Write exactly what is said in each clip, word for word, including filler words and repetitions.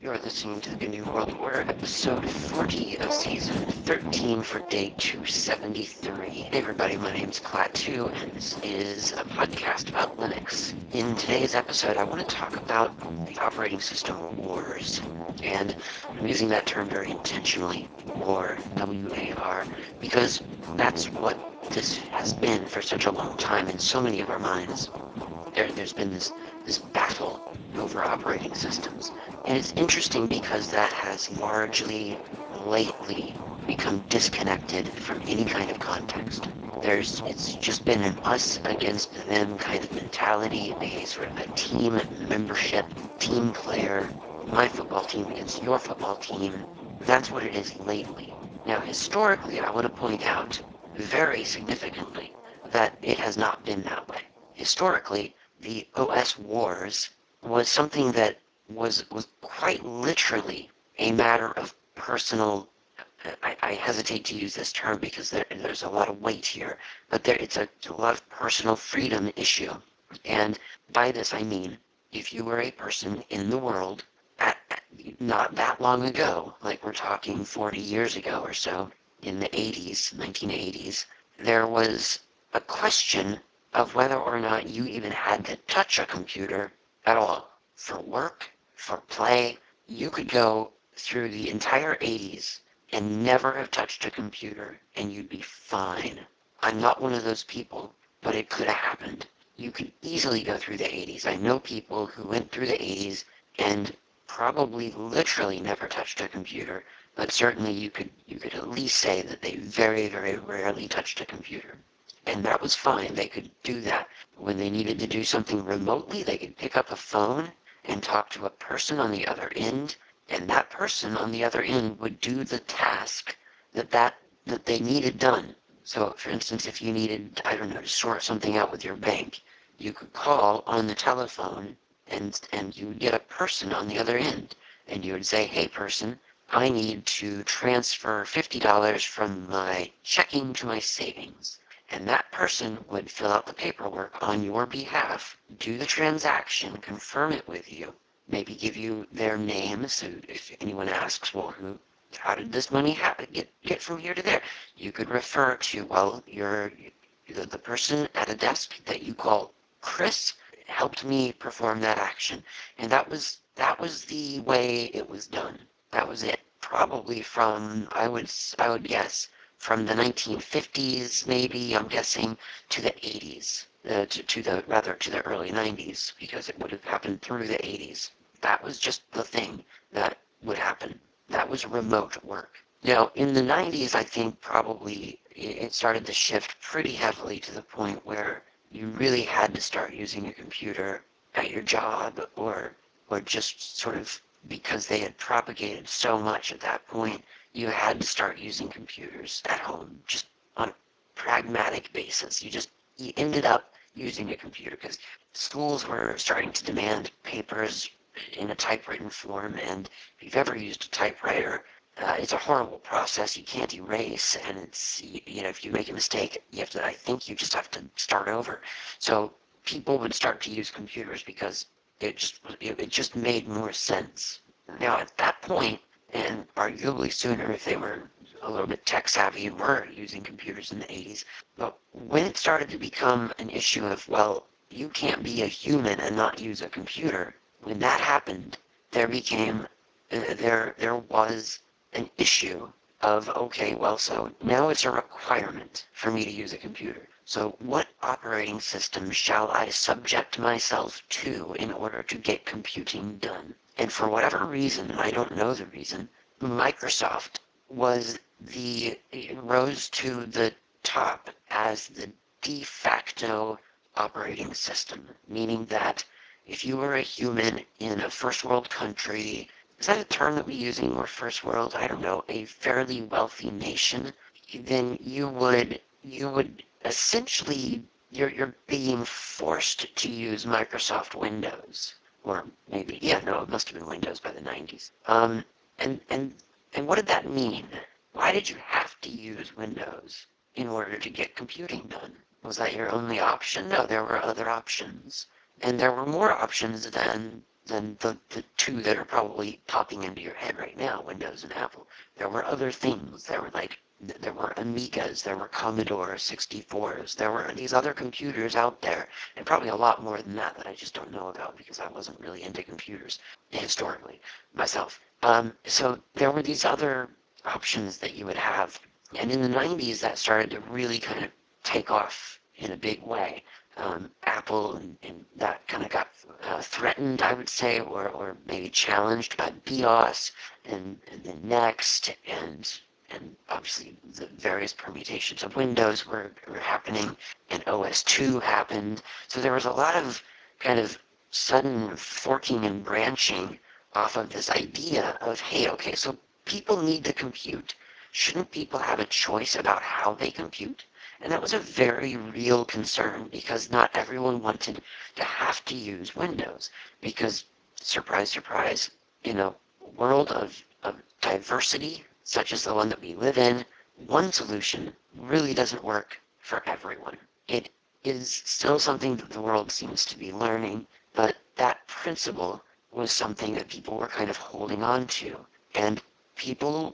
You're listening to the New World Order, episode forty of season thirteen for day two seventy-three. Hey everybody, my name's Klaatu, and this is a podcast about Linux. In today's episode, I want to talk about the operating system wars, and I'm using that term very intentionally, war, W A R, because that's what this has been for such a long time in so many of our minds. There, there's been this, this battle over operating systems. And it's interesting because that has largely, lately, become disconnected from any kind of context. There's, it's just been an us against them kind of mentality, a sort of a team membership, team player, my football team against your football team. That's what it is lately. Now, historically, I want to point out very significantly that it has not been that way. Historically, the O S wars was something that was was quite literally a matter of personal. I, I hesitate to use this term because there, there's a lot of weight here, but there it's a, a lot of personal freedom issue. And by this I mean, if you were a person in the world at, at not that long ago, like we're talking forty years ago or so, in the eighties, nineteen eighties, there was a question of whether or not you even had to touch a computer at all. For work, for play, you could go through the entire eighties and never have touched a computer and you'd be fine. I'm not one of those people, but it could have happened. You could easily go through the eighties. I know people who went through the eighties and probably literally never touched a computer, but certainly you could you could at least say that they very, very rarely touched a computer. And that was fine. They could do that. When they needed to do something remotely, they could pick up a phone and talk to a person on the other end, and that person on the other end would do the task that that, that they needed done. So, for instance, if you needed, I don't know, to sort something out with your bank, you could call on the telephone and and you would get a person on the other end, and you would say, hey person, I need to transfer fifty dollars from my checking to my savings. And that person would fill out the paperwork on your behalf, do the transaction, confirm it with you, maybe give you their name, so if anyone asks, well, who, how did this money happen, get, get from here to there? You could refer to, well, you're, the, the person at a desk that you call Chris helped me perform that action. And that was, that was the way it was done. That was it. Probably from, I would, I would guess, from the nineteen fifties, maybe, I'm guessing, to the eighties, uh, to, to the, rather, to the early nineties, because it would have happened through the eighties. That was just the thing that would happen. That was remote work. Now, in the nineties, I think probably it started to shift pretty heavily to the point where you really had to start using a computer at your job, or, or just sort of because they had propagated so much at that point, you had to start using computers at home, just on a pragmatic basis. You just, you ended up using a computer because schools were starting to demand papers in a typewritten form, and if you've ever used a typewriter, uh, it's a horrible process. You can't erase, and it's, you know, if you make a mistake, you have to, I think you just have to start over. So people would start to use computers because it just, it just made more sense. Now, at that point, and arguably sooner if they were a little bit tech savvy, were using computers in the eighties. But when it started to become an issue of, well, you can't be a human and not use a computer, when that happened, there became, uh, there, there was an issue of, okay, well, so now it's a requirement for me to use a computer. So what operating system shall I subject myself to in order to get computing done? And for whatever reason, I don't know the reason, Microsoft was the, rose to the top as the de facto operating system, meaning that if you were a human in a first world country, is that a term that we use anymore, first world? I don't know, a fairly wealthy nation, then you would, you would essentially, you're, you're being forced to use Microsoft Windows. Or maybe, yeah, no, it must have been Windows by the nineties. Um, and, and, and what did that mean? Why did you have to use Windows in order to get computing done? Was that your only option? No, there were other options. And there were more options than than the, the two that are probably popping into your head right now, Windows and Apple. There were other things. There were like, there were Amigas, there were Commodore sixty-fours, there were these other computers out there, and probably a lot more than that that I just don't know about because I wasn't really into computers historically myself. Um, so there were these other options that you would have, and in the nineties that started to really kind of take off in a big way. Um, Apple and, and that kind of got uh, threatened, I would say, or, or maybe challenged by BIOS and, and the Next and and obviously the various permutations of Windows were, were happening, and O S two happened. So there was a lot of kind of sudden forking and branching off of this idea of, hey, okay, so people need to compute. Shouldn't people have a choice about how they compute? And that was a very real concern because not everyone wanted to have to use Windows because, surprise, surprise, in a world of, of diversity such as the one that we live in, one solution really doesn't work for everyone. It is still something that the world seems to be learning, but that principle was something that people were kind of holding on to. And people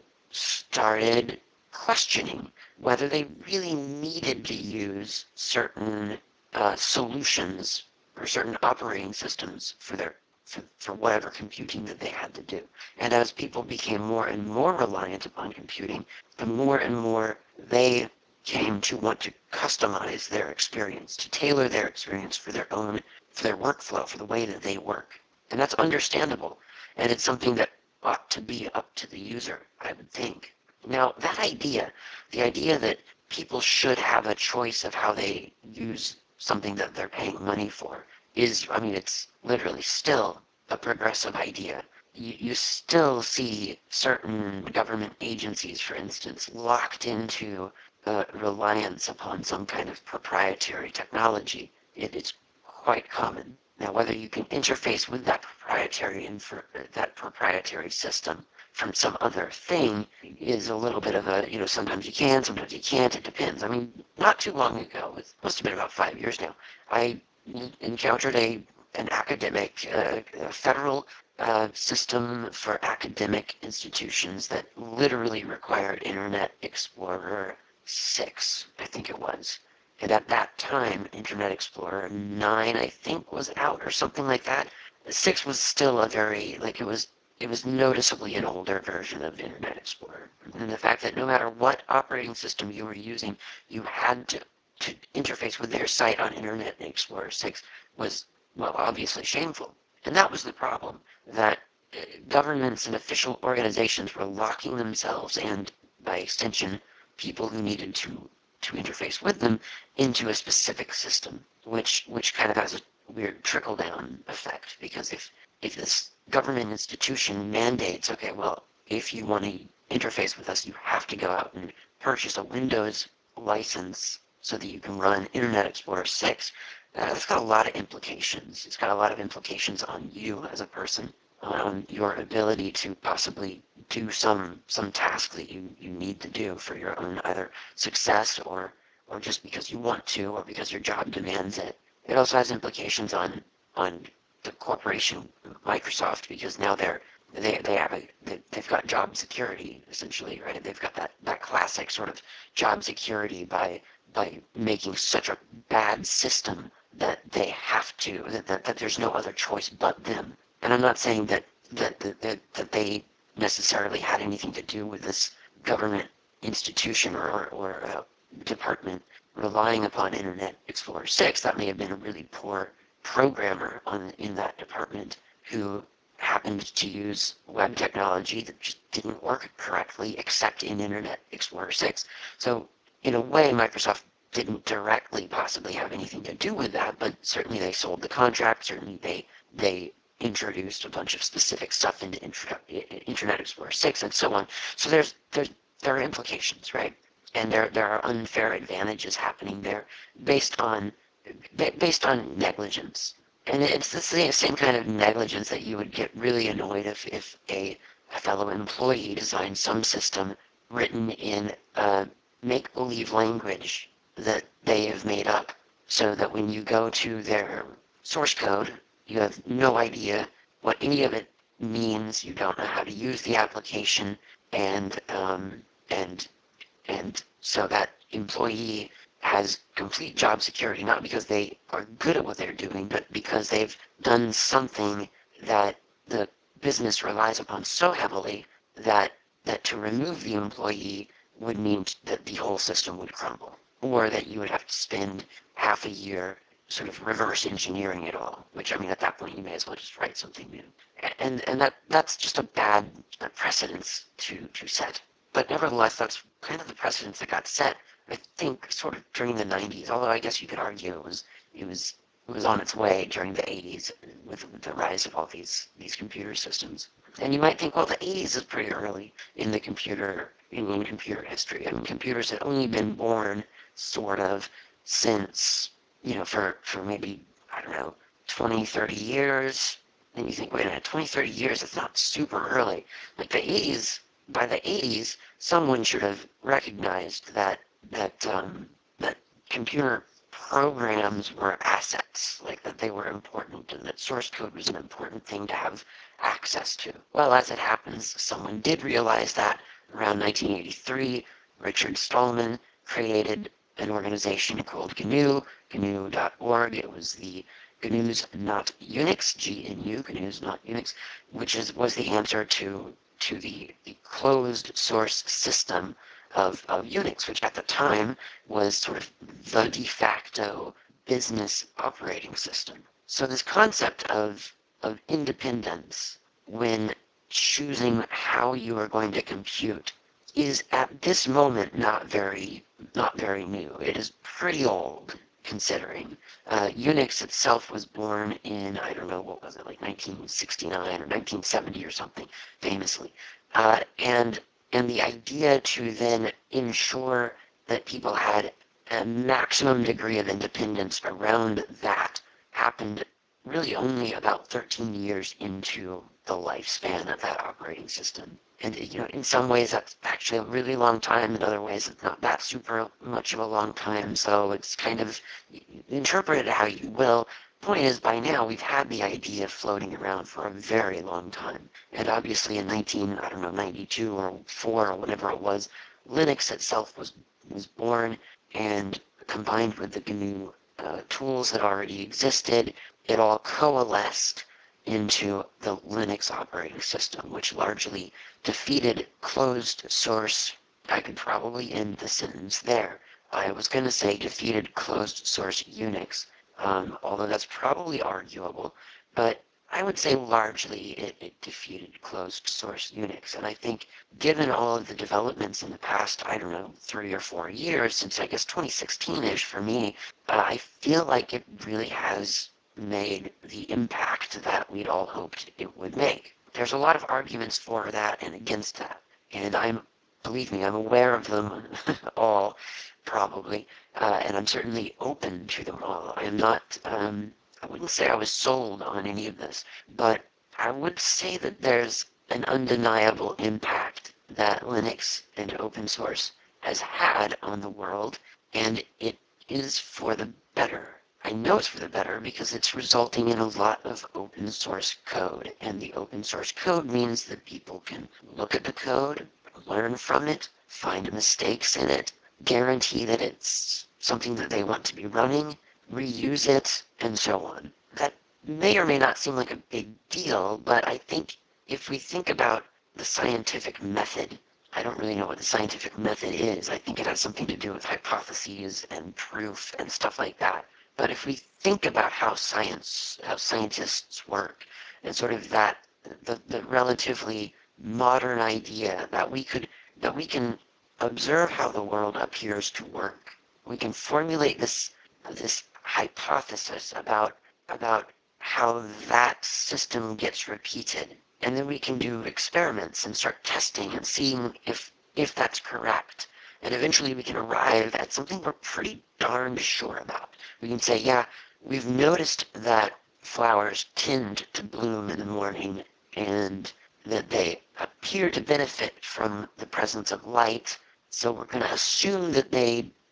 started questioning whether they really needed to use certain uh, solutions or certain operating systems for their for, for whatever computing that they had to do. And as people became more and more reliant upon computing, the more and more they came to want to customize their experience, to tailor their experience for their own, for their workflow, for the way that they work. And that's understandable. And it's something that ought to be up to the user, I would think. Now, that idea, the idea that people should have a choice of how they use something that they're paying money for, is, I mean, it's literally still a progressive idea. You, you still see certain government agencies, for instance, locked into uh, reliance upon some kind of proprietary technology. It is quite common. Now, whether you can interface with that proprietary infor- that proprietary system from some other thing is a little bit of a, you know, sometimes you can, sometimes you can't, it depends. I mean, not too long ago, it must have been about five years now, I encountered a an academic, uh, a federal uh, system for academic institutions that literally required Internet Explorer six, I think it was. And at that time, Internet Explorer nine, I think, was out or something like that. six was still a very, like, it was it was noticeably an older version of Internet Explorer. And the fact that no matter what operating system you were using, you had to, to interface with their site on Internet Explorer six was, well, obviously shameful. And that was the problem, that uh, governments and official organizations were locking themselves and, by extension, people who needed to, to interface with them into a specific system, which, which kind of has a weird trickle-down effect, because if, if this government institution mandates, okay, well, if you want to interface with us, you have to go out and purchase a Windows license so that you can run Internet Explorer six. Uh, that's got a lot of implications. It's got a lot of implications on you as a person, on your ability to possibly do some some task that you, you need to do for your own either success or or just because you want to or because your job demands it. It also has implications on on the corporation Microsoft because now they're they they have a they, they've got job security essentially, right? They've got that that classic sort of job security by by making such a bad system that they have to that, that, that there's no other choice but them. And I'm not saying that that that, that, that they necessarily had anything to do with this government institution or, or uh, department relying upon Internet Explorer six. That may have been a really poor programmer on in that department who happened to use web technology that just didn't work correctly except in Internet Explorer six. So in a way, Microsoft didn't directly possibly have anything to do with that, but certainly they sold the contract, certainly they they introduced a bunch of specific stuff into Internet Explorer six and so on. So there's there's there are implications, right? And there there are unfair advantages happening there based on based on negligence. And it's the same kind of negligence that you would get really annoyed if, if a, a fellow employee designed some system written in a make-believe language that they have made up so that when you go to their source code, you have no idea what any of it means. You don't know how to use the application, and um, and and so that employee has complete job security, not because they are good at what they're doing, but because they've done something that the business relies upon so heavily that that to remove the employee would mean that the whole system would crumble, or that you would have to spend half a year sort of reverse engineering it all, which, I mean, at that point you may as well just write something new. And and that that's just a bad precedence to, to set. But nevertheless, that's kind of the precedence that got set, I think, sort of during the nineties, although I guess you could argue it was it was it was on its way during the eighties with the rise of all these these computer systems. And you might think, well, the eighties is pretty early in the computer in, in computer history. I mean, computers had only been born sort of since, you know, for for maybe, I don't know, twenty, thirty years. And you think, wait a minute, twenty, thirty years, that's not super early. Like the eighties, by the eighties, someone should have recognized that that um, that computer programs were assets, like that they were important, and that source code was an important thing to have access to. Well, as it happens, someone did realize that around nineteen eighty-three. Richard Stallman created an organization called G N U, G N U dot org. It was the G N U's Not Unix, G N U, G N U's Not Unix, which is was the answer to to the, the closed source system of, of Unix, which at the time was sort of the de facto business operating system. So this concept of, of independence when choosing how you are going to compute is at this moment not very not very new. It is pretty old, considering. Uh, Unix itself was born in, I don't know, what was it, like nineteen sixty-nine or nineteen seventy or something, famously. Uh, and and the idea to then ensure that people had a maximum degree of independence around that happened really only about thirteen years into the lifespan of that operating system. And, you know, in some ways that's actually a really long time, in other ways it's not that super much of a long time, so it's kind of, interpret it how you will. Point is, by now we've had the idea floating around for a very long time. And obviously in nineteen, I don't know, ninety-two or four or whatever it was, Linux itself was, was born, and combined with the G N U uh, tools that already existed, it all coalesced into the Linux operating system, which largely defeated closed source. I could probably end the sentence there. I was going to say defeated closed source Unix, um, although that's probably arguable, but I would say largely it, it defeated closed source Unix. And I think given all of the developments in the past, I don't know, three or four years, since I guess twenty sixteen-ish for me, uh, I feel like it really has made the impact that we'd all hoped it would make. There's a lot of arguments for that and against that, and I'm, believe me, I'm aware of them all, probably, uh, and I'm certainly open to them all. I am not, um, I wouldn't say I was sold on any of this, but I would say that there's an undeniable impact that Linux and open source has had on the world, and it is for the better. I know it's for the better because it's resulting in a lot of open source code, and the open source code means that people can look at the code, learn from it, find mistakes in it, guarantee that it's something that they want to be running, reuse it, and so on. That may or may not seem like a big deal, but I think if we think about the scientific method, I don't really know what the scientific method is. I think it has something to do with hypotheses and proof and stuff like that. But if we think about how science, how scientists work, and sort of that, the, the relatively modern idea that we could, that we can observe how the world appears to work, we can formulate this, this hypothesis about, about how that system gets repeated, and then we can do experiments and start testing and seeing if, if that's correct. And eventually we can arrive at something we're pretty darned sure about. We can say, yeah, we've noticed that flowers tend to bloom in the morning and that they appear to benefit from the presence of light, so we're going to assume that they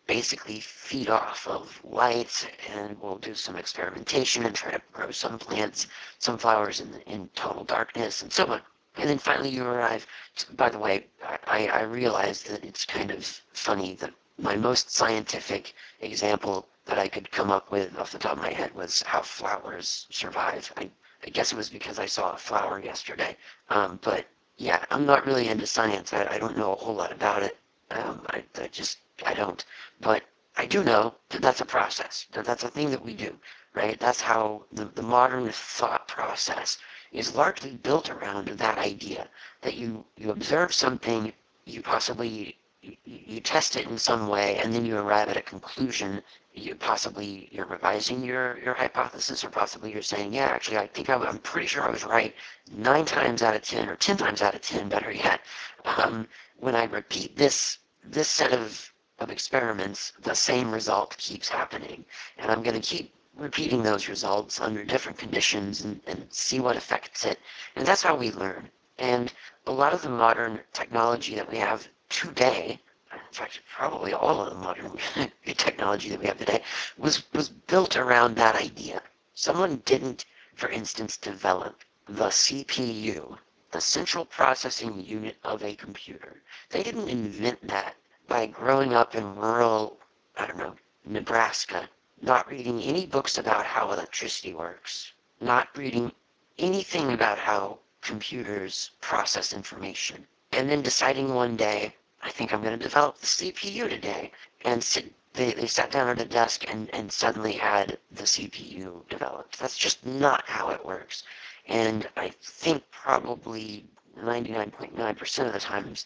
basically feed off of light, and we'll do some experimentation and try to grow some plants, some flowers in, in total darkness, and so on. And then finally you arrive. By the way, I, I realize that it's kind of funny that my most scientific example that I could come up with off the top of my head was how flowers survive. I, I guess it was because I saw a flower yesterday. Um, but yeah, I'm not really into science. I, I don't know a whole lot about it. Um, I, I just, I don't. But I do know that that's a process, that that's a thing that we do, right? That's how the, the modern thought process is largely built around that idea that you, you observe something, you possibly, you, you test it in some way, and then you arrive at a conclusion. You possibly you're revising your, your hypothesis, or possibly you're saying, yeah, actually, I think I, I'm pretty sure I was right nine times out of ten, or ten times out of ten, better yet. Um, when I repeat this this set of of experiments, the same result keeps happening, and I'm going to keep repeating those results under different conditions and, and see what affects it. And that's how we learn. And a lot of the modern technology that we have today, in fact, probably all of the modern technology that we have today, was, was built around that idea. Someone didn't, for instance, develop the C P U, the central processing unit of a computer. They didn't invent that by growing up in rural, I don't know, Nebraska, not reading any books about how electricity works, not reading anything about how computers process information, and then deciding one day, I think I'm going to develop the C P U today, and sit, they, they sat down at a desk and, and suddenly had the C P U developed. That's just not how it works. And I think probably ninety-nine point nine percent of the times,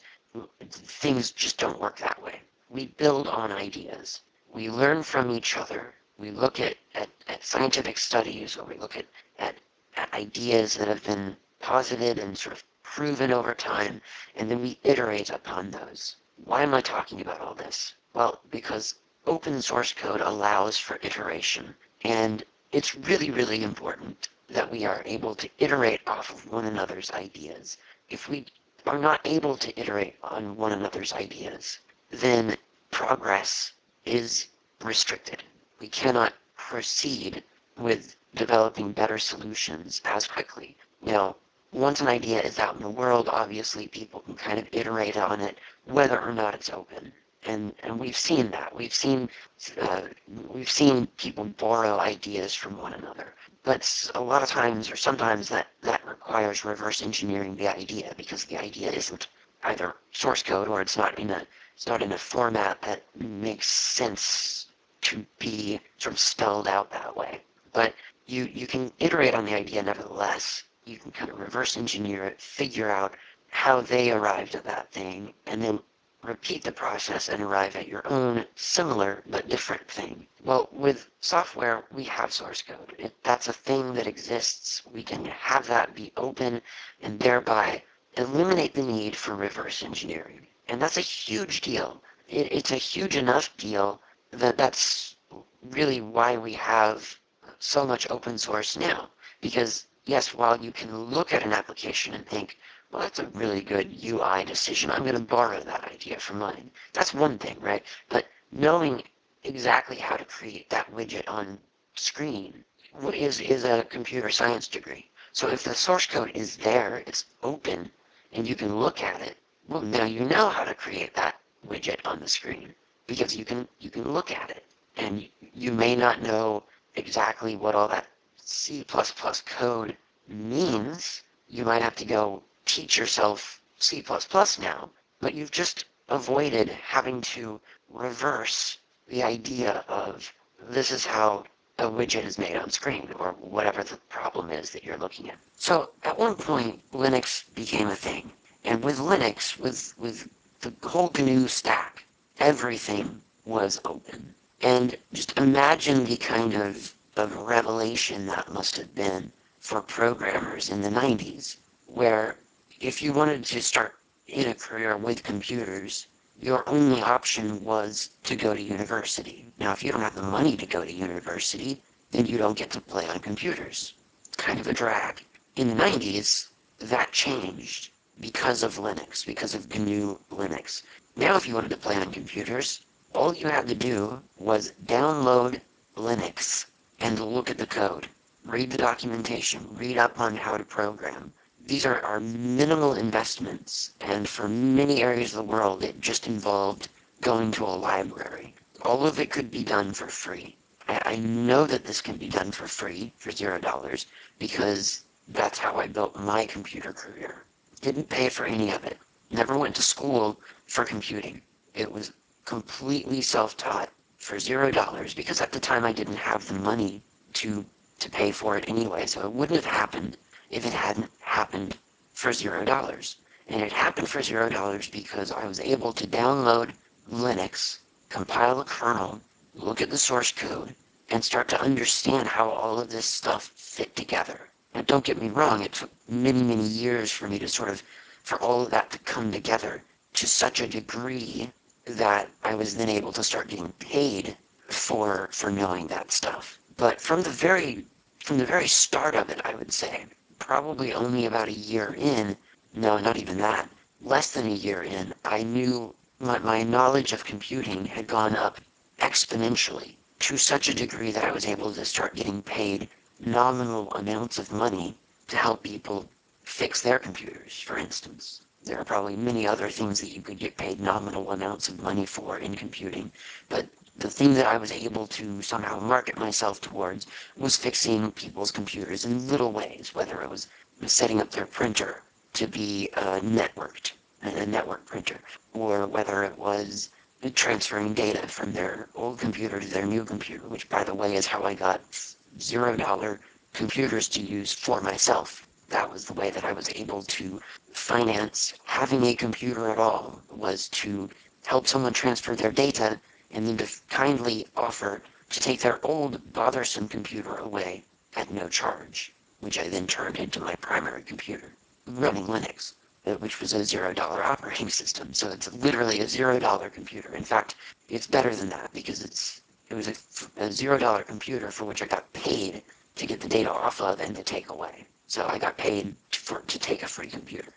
things just don't work that way. We build on ideas. We learn from each other. We look at, at, at scientific studies, or we look at, at, at ideas that have been posited and sort of proven over time, and then we iterate upon those. Why am I talking about all this? Well, because open source code allows for iteration, and it's really, really important that we are able to iterate off of one another's ideas. If we are not able to iterate on one another's ideas, then progress is restricted. We cannot proceed with developing better solutions as quickly. Now, once an idea is out in the world, obviously people can kind of iterate on it, whether or not it's open. And, and we've seen that. We've seen uh, we've seen people borrow ideas from one another. But a lot of times, or sometimes, that, that requires reverse engineering the idea, because the idea isn't either source code, or it's not in a it's not in a format that makes sense to be sort of spelled out that way. But you you can iterate on the idea nevertheless. You can kind of reverse engineer it, figure out how they arrived at that thing, and then repeat the process and arrive at your own similar but different thing. Well, with software, we have source code. It, that's a thing that exists. We can have that be open and thereby eliminate the need for reverse engineering. And that's a huge deal. It, it's a huge enough deal that that's really why we have so much open source now. Because, yes, while you can look at an application and think, well, that's a really good U I decision, I'm going to borrow that idea from mine. That's one thing, right? But knowing exactly how to create that widget on screen is, is a computer science degree. So if the source code is there, it's open, and you can look at it, well, now you know how to create that widget on the screen, because you can you can look at it. And you may not know exactly what all that C plus plus code means. You might have to go teach yourself C plus plus now, but you've just avoided having to reverse the idea of this is how a widget is made on screen, or whatever the problem is that you're looking at. So at one point, Linux became a thing. And with Linux, with, with the whole G N U stack, everything was open. And just imagine the kind of, of revelation that must have been for programmers in the nineties, where if you wanted to start in a career with computers, your only option was to go to university. Now, if you don't have the money to go to university, then you don't get to play on computers. It's kind of a drag. In the nineties, that changed because of Linux, because of G N U Linux. Now, if you wanted to play on computers, All you had to do was download Linux and look at the code. Read the documentation. Read up on how to program. These are, are minimal investments, and for many areas of the world, it just involved going to a library. All of it could be done for free. I, I know that this can be done for free, for zero dollars, because that's how I built my computer career. Didn't pay for any of it. Never went to school for computing. It was completely self-taught for zero dollars because at the time I didn't have the money to to pay for it anyway, so it wouldn't have happened if it hadn't happened for zero dollars. And it happened for zero dollars because I was able to download Linux, compile a kernel, look at the source code, and start to understand how all of this stuff fit together. Now, don't get me wrong, it took many, many years for me to sort of, for all of that to come together to such a degree that I was then able to start getting paid for for knowing that stuff. But from the very from the very start of it, I would say, probably only about a year in, no, not even that, less than a year in, I knew my, my knowledge of computing had gone up exponentially to such a degree that I was able to start getting paid nominal amounts of money to help people fix their computers, for instance. There are probably many other things that you could get paid nominal amounts of money for in computing, but the thing that I was able to somehow market myself towards was fixing people's computers in little ways, whether it was setting up their printer to be uh, networked, a network printer, or whether it was transferring data from their old computer to their new computer, which, by the way, is how I got zero dollar computers to use for myself. That was the way that I was able to finance having a computer at all, was to help someone transfer their data and then to kindly offer to take their old bothersome computer away at no charge, which I then turned into my primary computer, running Linux, which was a zero dollar operating system. So it's literally a zero dollar computer. In fact, it's better than that because it's it was a, a zero dollar computer for which I got paid to get the data off of and to take away. So I got paid for to take a free computer.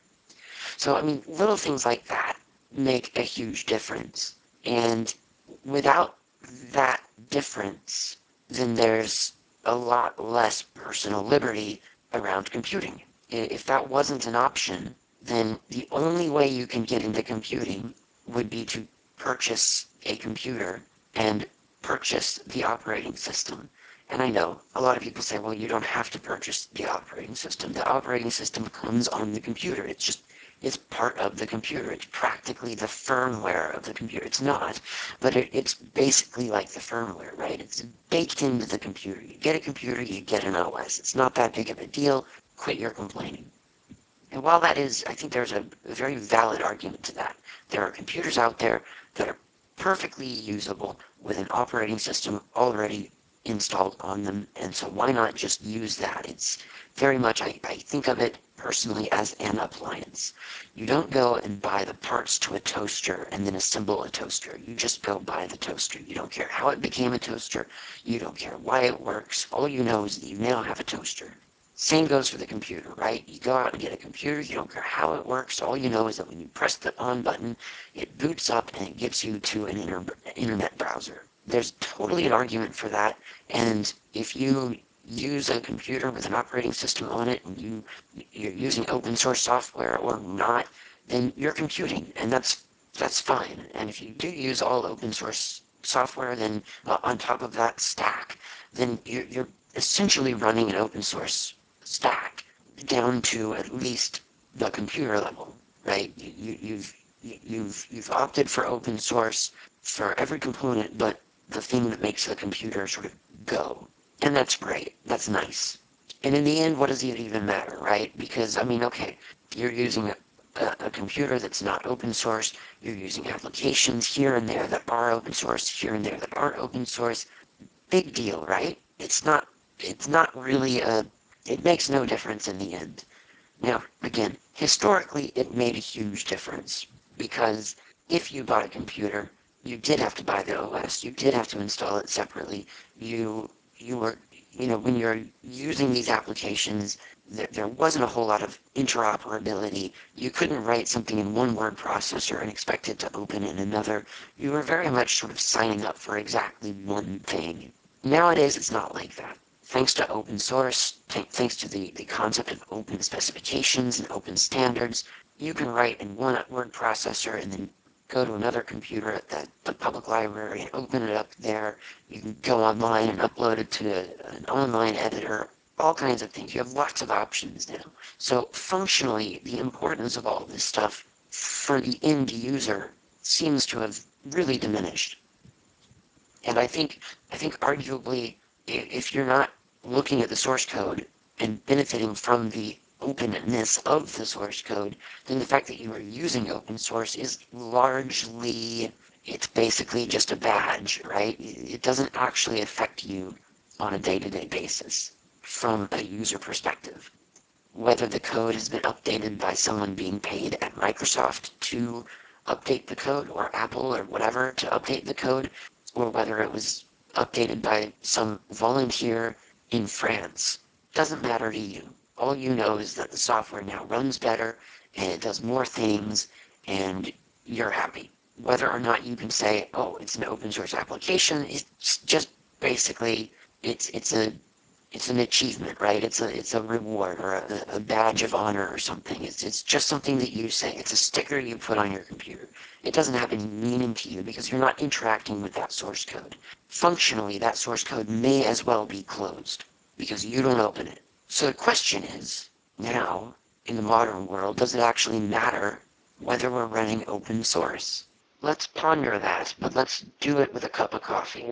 So I mean, little things like that make a huge difference. And without that difference, then there's a lot less personal liberty around computing. If that wasn't an option, then the only way you can get into computing would be to purchase a computer and purchase the operating system. And I know a lot of people say, well, you don't have to purchase the operating system. The operating system comes on the computer. It's just it's part of the computer. It's practically the firmware of the computer. It's not, but it, it's basically like the firmware, right? It's baked into the computer. You get a computer, you get an O S. It's not that big of a deal. Quit your complaining. And while that is, I think there's a, a very valid argument to that. There are computers out there that are perfectly usable with an operating system already installed on them, and so why not just use that? It's very much, I, I think of it personally as an appliance. You don't go and buy the parts to a toaster and then assemble a toaster. You just go buy the toaster. You don't care how it became a toaster. You don't care why it works. All you know is that you now have a toaster. Same goes for the computer, right? You go out and get a computer, you don't care how it works, all you know is that when you press the on button, it boots up and it gets you to an inter- internet browser. There's totally an argument for that, and if you use a computer with an operating system on it and you, you're using open source software or not, then you're computing, and that's that's fine. And if you do use all open source software, then uh, on top of that stack, then you're, you're essentially running an open source stack down to at least the computer level, right? You, you've you've you've opted for open source for every component, but the thing that makes the computer sort of go, and that's great. That's nice. And in the end, what does it even matter, right? Because I mean, okay, you're using a, a, a computer that's not open source. You're using applications here and there that are open source, here and there that aren't open source. Big deal, right? It's not. It's not really a it makes no difference in the end. Now, again, historically, it made a huge difference because if you bought a computer, you did have to buy the O S. You did have to install it separately. You you were you know when you're using these applications, there, there wasn't a whole lot of interoperability. You couldn't write something in one word processor and expect it to open in another. You were very much sort of signing up for exactly one thing. Nowadays, it's not like that. Thanks to open source, th- thanks to the, the concept of open specifications and open standards, you can write in one word processor and then go to another computer at the, the public library and open it up there. You can go online and upload it to an online editor, all kinds of things. You have lots of options now. So functionally, the importance of all this stuff for the end user seems to have really diminished. And I think, I think arguably, if you're not looking at the source code and benefiting from the openness of the source code, then the fact that you are using open source is largely, it's basically just a badge, right? It doesn't actually affect you on a day-to-day basis from a user perspective. Whether the code has been updated by someone being paid at Microsoft to update the code, or Apple, or whatever to update the code, or whether it was updated by some volunteer in France, doesn't matter to you. All you know is that the software now runs better, and it does more things, and you're happy. Whether or not you can say, oh, it's an open source application, it's just basically, it's it's a it's an achievement, right? It's a it's a reward or a, a badge of honor or something. It's it's just something that you say. It's a sticker you put on your computer. It doesn't have any meaning to you because you're not interacting with that source code. Functionally, that source code may as well be closed because you don't open it. So the question is, now, in the modern world, does it actually matter whether we're running open source? Let's ponder that, but let's do it with a cup of coffee.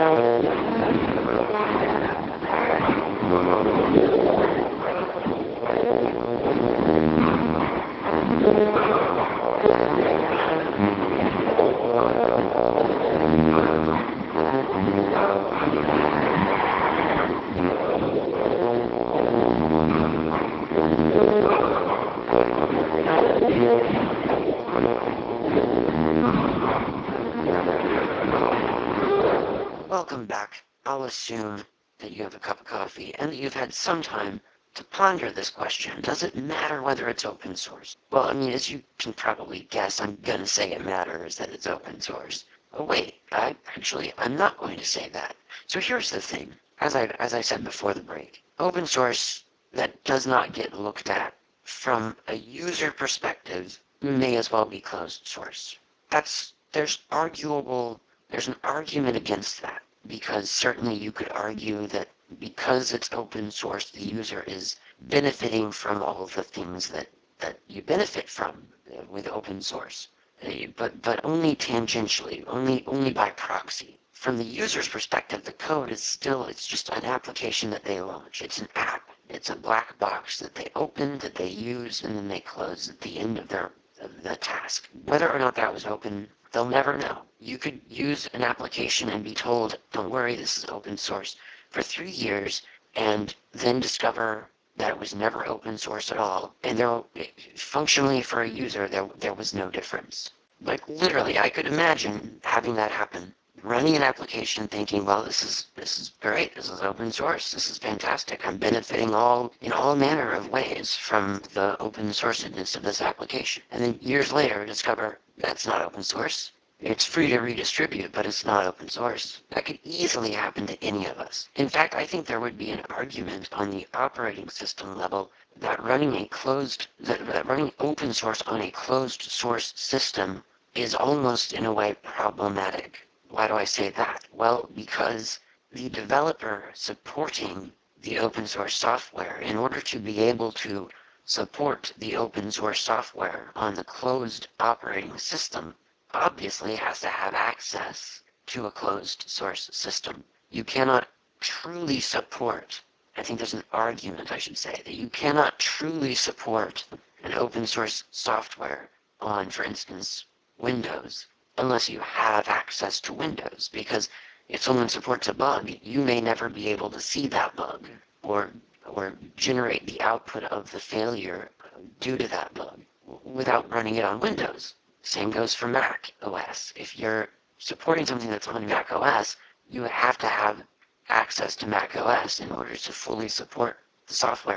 Welcome back. I'll assume that you have a cup of coffee and that you've had some time to ponder this question. Does it matter whether it's open source? Well, I mean, as you can probably guess, I'm going to say it matters that it's open source. Oh wait, I actually, I'm not going to say that. So here's the thing. As I, as I said before the break, open source that does not get looked at from a user perspective may as well be closed source. That's, there's arguable, there's an argument against that, because certainly you could argue that because it's open source, the user is benefiting from all of the things that, that you benefit from with open source, but but only tangentially, only only by proxy. From the user's perspective, the code is still, it's just an application that they launch. It's an app. It's a black box that they open, that they use, and then they close at the end of their of the task. Whether or not that was open, they'll never know. You could use an application and be told, don't worry, this is open source, for three years, and then discover that it was never open source at all. And there, functionally for a user, there, there was no difference. Like literally, I could imagine having that happen. Running an application thinking, well, this is this is great, this is open source, this is fantastic, I'm benefiting all in all manner of ways from the open sourcedness of this application. And then years later discover that's not open source. It's free to redistribute, but it's not open source. That could easily happen to any of us. In fact, I think there would be an argument on the operating system level that running a closed, that, that running open source on a closed source system is almost in a way problematic. Why do I say that? Well, because the developer supporting the open source software, in order to be able to support the open source software on the closed operating system, obviously has to have access to a closed source system. You cannot truly support, I think there's an argument I should say, that you cannot truly support an open source software on, for instance, Windows, unless you have access to Windows, because if someone supports a bug, you may never be able to see that bug, or or generate the output of the failure due to that bug without running it on Windows. Same goes for Mac O S. If you're supporting something that's on Mac O S, you have to have access to Mac O S in order to fully support the software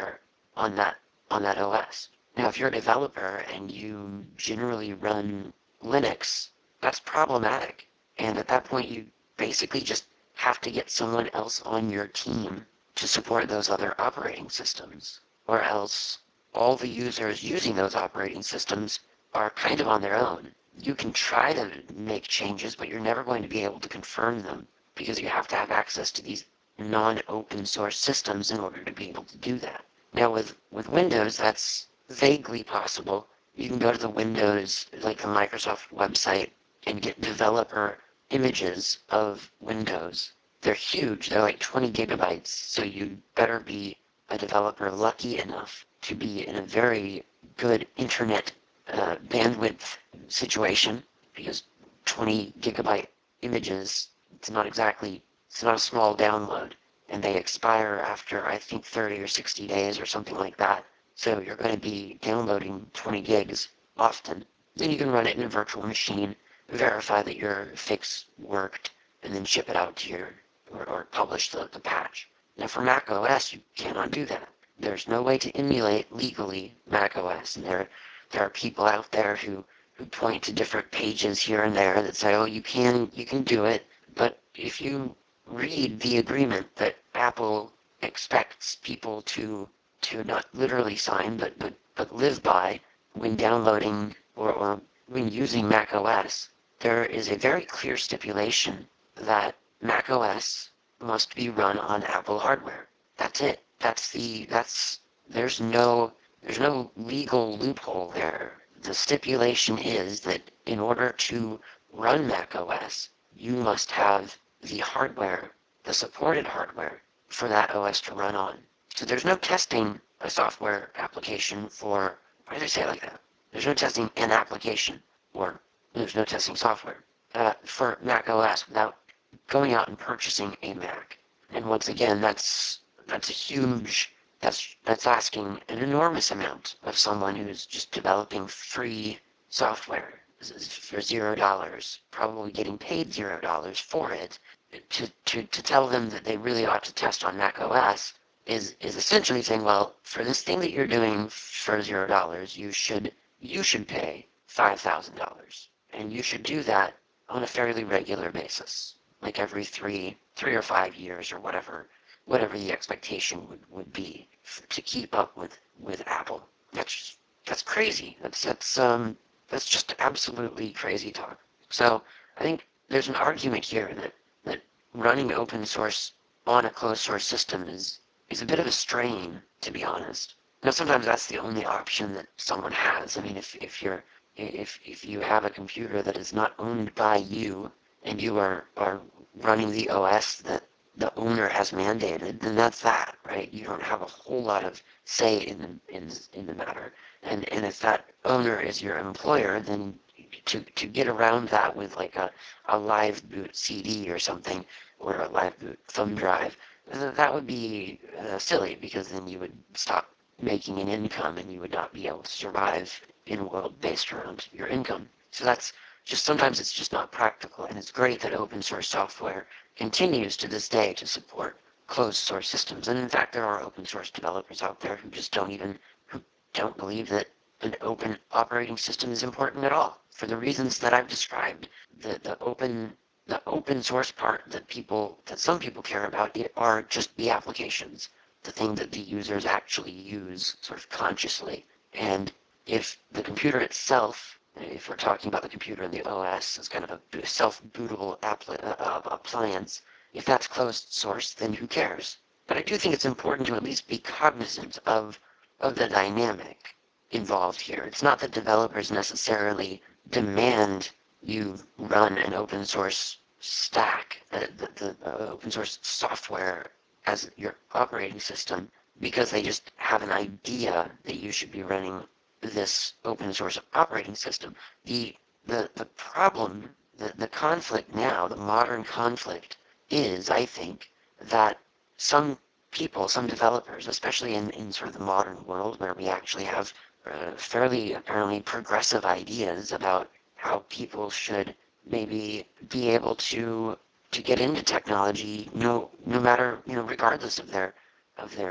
on that on that O S. Now, if you're a developer and you generally run Linux, that's problematic. And at that point, you basically just have to get someone else on your team to support those other operating systems, or else all the users using those operating systems are kind of on their own. You can try to make changes, but you're never going to be able to confirm them because you have to have access to these non-open source systems in order to be able to do that. Now with, with Windows, that's vaguely possible. You can go to the Windows, like the Microsoft website, and get developer images of Windows. They're huge, they're like twenty gigabytes, so you better be a developer lucky enough to be in a very good internet uh, bandwidth situation, because twenty gigabyte images, it's not exactly, it's not a small download, and they expire after, I think, thirty or sixty days or something like that. So you're going to be downloading twenty gigs often. Then you can run it in a virtual machine, verify that your fix worked, and then ship it out to your, or, or publish the, the patch. Now for Mac O S, you cannot do that. There's no way to emulate legally Mac O S, and there, there are people out there who, who point to different pages here and there that say, oh, you can, you can do it, but if you read the agreement that Apple expects people to to not literally sign, but, but, but live by when downloading or, or when using Mac O S, there is a very clear stipulation that Mac O S must be run on Apple hardware. That's it. That's the, that's, there's no, there's no legal loophole there. The stipulation is that in order to run Mac O S, you must have the hardware, the supported hardware, for that O S to run on. So there's no testing a software application for, why did I say it like that? There's no testing an application, or there's no testing software uh, for Mac O S without going out and purchasing a Mac. And once again, that's that's a huge, that's that's asking an enormous amount of someone who's just developing free software for zero dollars, probably getting paid zero dollars for it, to, to, to tell them that they really ought to test on Mac O S is is essentially saying, well, for this thing that you're doing for zero dollars, you should you should pay five thousand dollars, and you should do that on a fairly regular basis, like every three three or five years or whatever whatever the expectation would, would be to keep up with with Apple. That's just, that's crazy. That's that's um that's just absolutely crazy talk. So I think there's an argument here that that running open source on a closed source system is is a bit of a strain, to be honest. Now, sometimes that's the only option that someone has. I mean, if if you're if if you have a computer that is not owned by you and you are are running the O S that the owner has mandated, then that's that, right? You don't have a whole lot of say in the in in the matter. And and if that owner is your employer, then to to get around that with like a a live boot C D or something, or a live boot thumb drive, that would be uh, silly, because then you would stop making an income and you would not be able to survive in a world based around your income. So that's just, sometimes it's just not practical, and it's great that open source software continues to this day to support closed source systems. And in fact, there are open source developers out there who just don't even, who don't believe that an open operating system is important at all, for the reasons that I've described. The, the open the open source part that people, that some people care about, are just the applications, the thing that the users actually use sort of consciously. And if the computer itself, if we're talking about the computer and the O S as kind of a self-bootable uh, appliance, if that's closed source, then who cares? But I do think it's important to at least be cognizant of, of the dynamic involved here. It's not that developers necessarily demand you run an open source stack, uh, the, the uh, open source software as your operating system, because they just have an idea that you should be running this open source operating system. The the the problem, the, the conflict now, the modern conflict, is, I think, that some people, some developers, especially in, in sort of the modern world where we actually have uh, fairly apparently progressive ideas about how people should maybe be able to to get into technology, no no matter, you know, regardless of their of their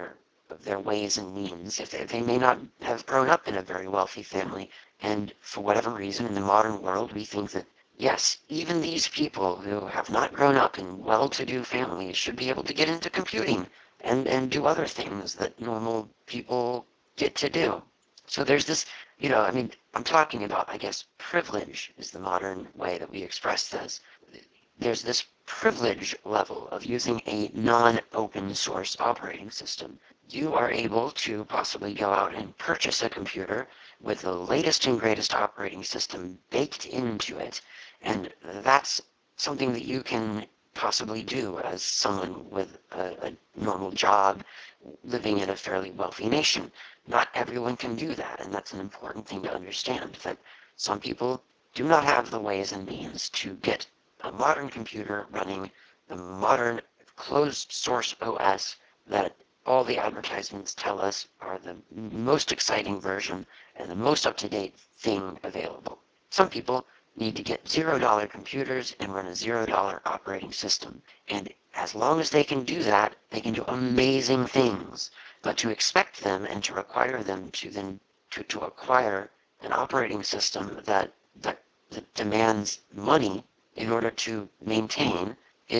their ways and means. If they, they may not have grown up in a very wealthy family, and for whatever reason in the modern world we think that, yes, even these people who have not grown up in well-to-do families should be able to get into computing and, and do other things that normal people get to do. So there's this, you know, I mean, I'm talking about, I guess, privilege is the modern way that we express this. There's this privilege level of using a non-open source operating system. You are able to possibly go out and purchase a computer with the latest and greatest operating system baked into it, and that's something that you can possibly do as someone with a, a normal job living in a fairly wealthy nation. Not everyone can do that, and that's an important thing to understand, that some people do not have the ways and means to get a modern computer running the modern closed source O S that all the advertisements tell us are the most exciting version and the most up-to-date thing available. Some people need to get zero dollar computers and run a zero dollar operating system. And as long as they can do that, they can do amazing things. But to expect them and to require them to then to, to acquire an operating system that, that that demands money in order to maintain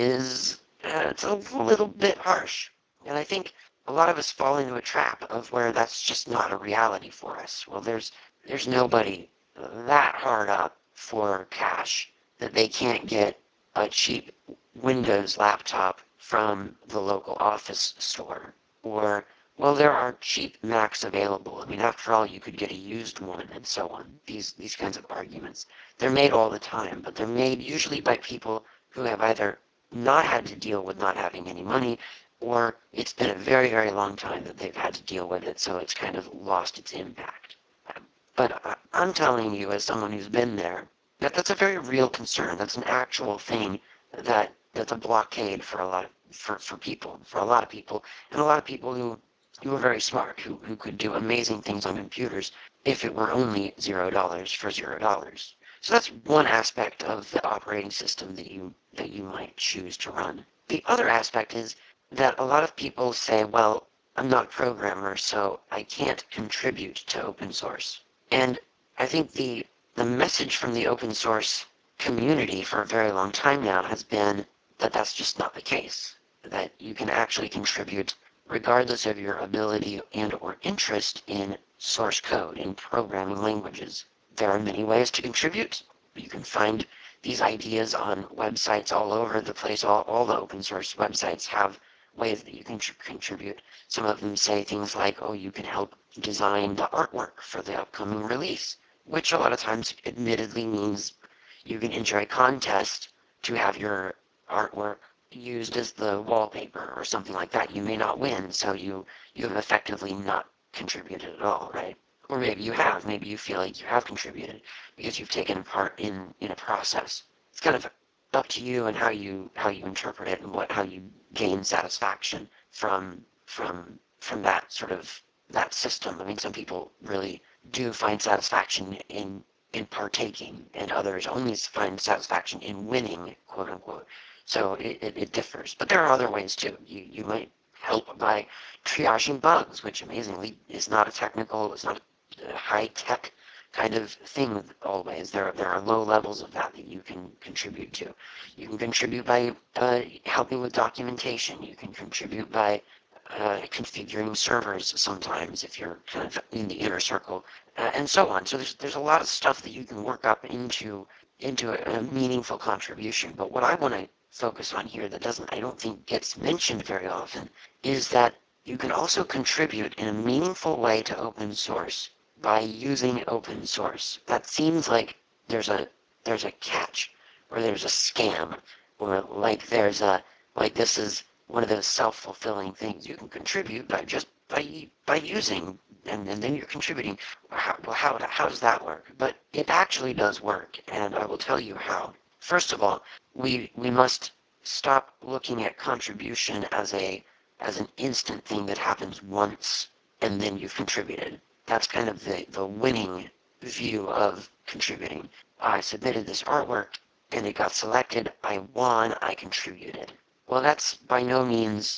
is uh, it's a little bit harsh. And I think a lot of us fall into a trap of where that's just not a reality for us. Well, there's there's nobody that hard up for cash that they can't get a cheap Windows laptop from the local office store. Or, well, there are cheap Macs available. I mean, after all, you could get a used one and so on. These, these kinds of arguments. They're made all the time, but they're made usually by people who have either not had to deal with not having any money, or it's been a very, very long time that they've had to deal with it, so it's kind of lost its impact. But I, I'm telling you, as someone who's been there, that that's a very real concern. That's an actual thing that that's a blockade for a lot of for, for people, for a lot of people, and a lot of people who who are very smart, who, who could do amazing things on computers if it were only zero dollars for zero dollars. So that's one aspect of the operating system that you that you might choose to run. The other aspect is that a lot of people say, well, I'm not a programmer, so I can't contribute to open source. And I think the the message from the open source community for a very long time now has been that that's just not the case. That you can actually contribute regardless of your ability and or interest in source code, in programming languages. There are many ways to contribute. You can find these ideas on websites all over the place. All, all the open source websites have ways that you can tr- contribute. Some of them say things like, oh, you can help design the artwork for the upcoming release, which a lot of times admittedly means you can enter a contest to have your artwork used as the wallpaper or something like that. You may not win, so you, you have effectively not contributed at all, right? Or maybe you have. Maybe you feel like you have contributed because you've taken part in, in a process. It's kind of up to you and how you how you interpret it and what how you gain satisfaction from from from that sort of that system. I mean, some people really do find satisfaction in in partaking, and others only find satisfaction in winning, quote unquote. So it, it, it differs. But there are other ways too. You you might help by triaging bugs, which amazingly is not a technical, it's not a high tech kind of thing always. There, there are low levels of that that you can contribute to. You can contribute by uh, helping with documentation. You can contribute by uh, configuring servers sometimes if you're kind of in the inner circle, uh, and so on. So there's there's a lot of stuff that you can work up into into a, a meaningful contribution. But what I want to focus on here that doesn't I don't think gets mentioned very often is that you can also contribute in a meaningful way to open source by using open source. That seems like there's a there's a catch, or there's a scam, or like there's a like this is one of those self-fulfilling things. You can contribute by just by by using, and, and then you're contributing. How, well, how how does that work? But it actually does work, and I will tell you how. First of all, we we must stop looking at contribution as a as an instant thing that happens once and then you've contributed. That's kind of the, the winning view of contributing. I submitted this artwork and it got selected. I won. I contributed. Well, that's by no means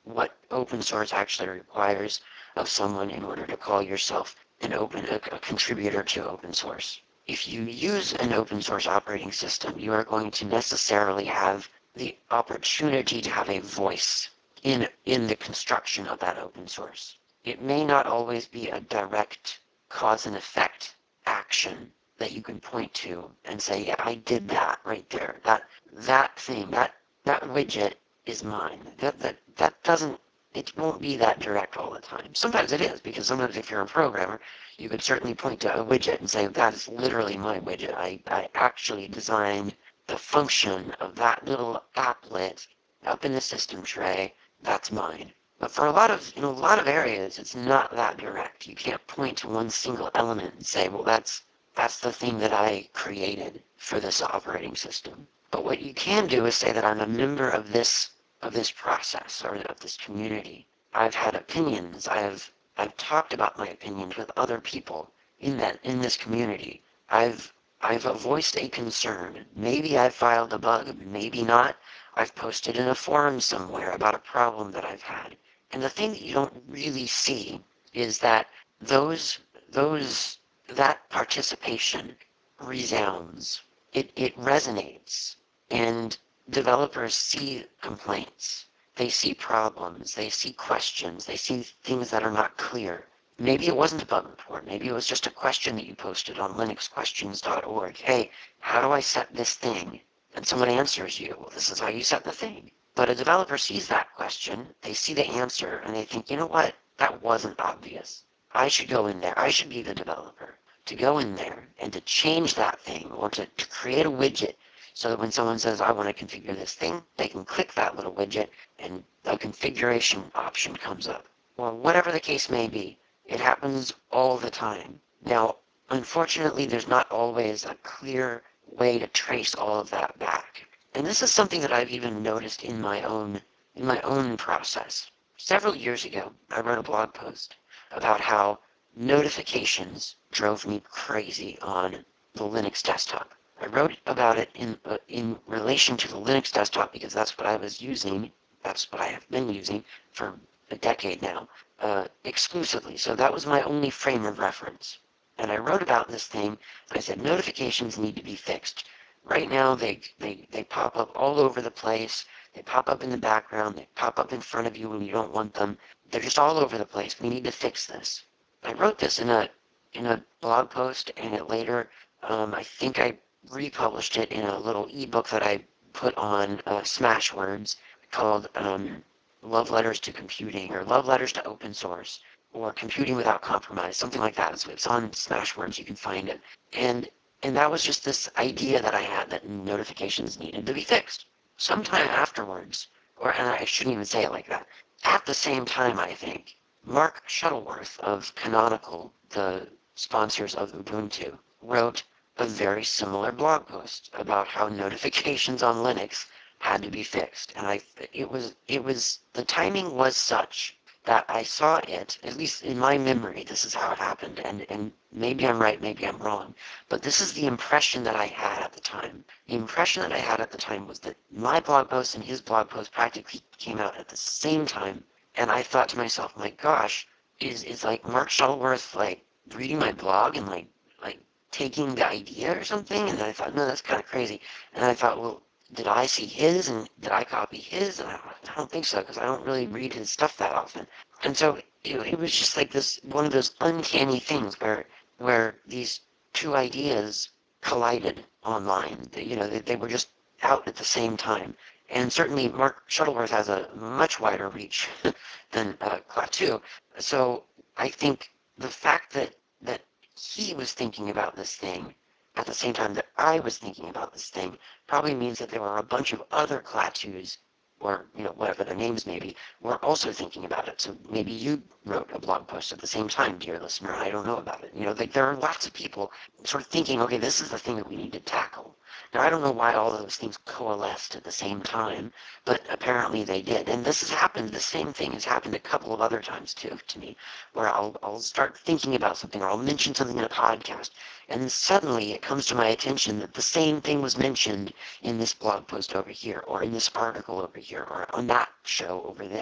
what open source actually requires of someone in order to call yourself an open a, a contributor to open source. If you use an open source operating system, you are going to necessarily have the opportunity to have a voice in in the construction of that open source. It may not always be a direct cause and effect action that you can point to and say, yeah, I did that right there. That that thing, that that widget is mine. That that that doesn't it won't be that direct all the time. Sometimes it is, because sometimes if you're a programmer, you could certainly point to a widget and say, that is literally my widget. I, I actually designed the function of that little applet up in the system tray. That's mine. But for a lot of, in a lot of areas, it's not that direct. You can't point to one single element and say, well, that's that's the thing that I created for this operating system. But what you can do is say that I'm a member of this of this process or of this community. I've had opinions. I've I've talked about my opinions with other people in that in this community. I've I've voiced a concern. Maybe I've filed a bug, maybe not. I've posted in a forum somewhere about a problem that I've had. And the thing that you don't really see is that those those that participation resounds. It it resonates. And developers see complaints. They see problems. They see questions. They see things that are not clear. Maybe it wasn't a bug report. Maybe it was just a question that you posted on linux questions dot org. Hey, how do I set this thing? And someone answers you, well, this is how you set the thing. But a developer sees that question, they see the answer, and they think, you know what? That wasn't obvious. I should go in there. I should be the developer to go in there and to change that thing, or to, to create a widget so that when someone says, I want to configure this thing, they can click that little widget and a configuration option comes up. Or whatever the case may be. It happens all the time. Now, unfortunately, there's not always a clear way to trace all of that back. And this is something that I've even noticed in my own in my own process. Several years ago, I wrote a blog post about how notifications drove me crazy on the Linux desktop. I wrote about it in uh, in relation to the Linux desktop because that's what I was using. That's what I have been using for a decade now, uh, exclusively. So that was my only frame of reference. And I wrote about this thing. I said notifications need to be fixed. Right now, they they they pop up all over the place. They pop up in the background. They pop up in front of you when you don't want them. They're just all over the place. We need to fix this. I wrote this in a in a blog post, and it later, um, I think I republished it in a little ebook that I put on uh, Smashwords called um, Love Letters to Computing, or Love Letters to Open Source, or Computing Without Compromise, something like that. So it's on Smashwords, you can find it. And and that was just this idea that I had that notifications needed to be fixed. Sometime afterwards, or and I shouldn't even say it like that, at the same time, I think, Mark Shuttleworth of Canonical, the sponsors of Ubuntu, wrote a very similar blog post about how notifications on Linux had to be fixed. And I, it was, it was, the timing was such that I saw it, at least in my memory, this is how it happened, and, and maybe I'm right, maybe I'm wrong, but this is the impression that I had at the time. The impression that I had at the time was that my blog post and his blog post practically came out at the same time, and I thought to myself, my gosh, is, is like Mark Shuttleworth, like, reading my blog and, like, like, taking the idea or something? And then I thought, no, that's kind of crazy. And I thought, well, did I see his and did I copy his? And I, I don't think so, because I don't really read his stuff that often. And so it, it was just like this, one of those uncanny things where where these two ideas collided online. They, you know, they, they were just out at the same time. And certainly Mark Shuttleworth has a much wider reach than uh, Klaatu. So I think the fact that that he was thinking about this thing at the same time that I was thinking about this thing probably means that there were a bunch of other Klaatus, or you know whatever their names may be, were also thinking about it. So maybe you wrote a blog post at the same time, dear listener. I don't know about it. You know, like there are lots of people sort of thinking, okay, this is the thing that we need to tackle. Now I don't know why all of those things coalesced at the same time, but apparently they did. And this has happened. The same thing has happened a couple of other times too to me, where I'll I'll start thinking about something, or I'll mention something in a podcast, and then suddenly it comes to my attention that the same thing was mentioned in this blog post over here, or in this article over here, or on that show over there.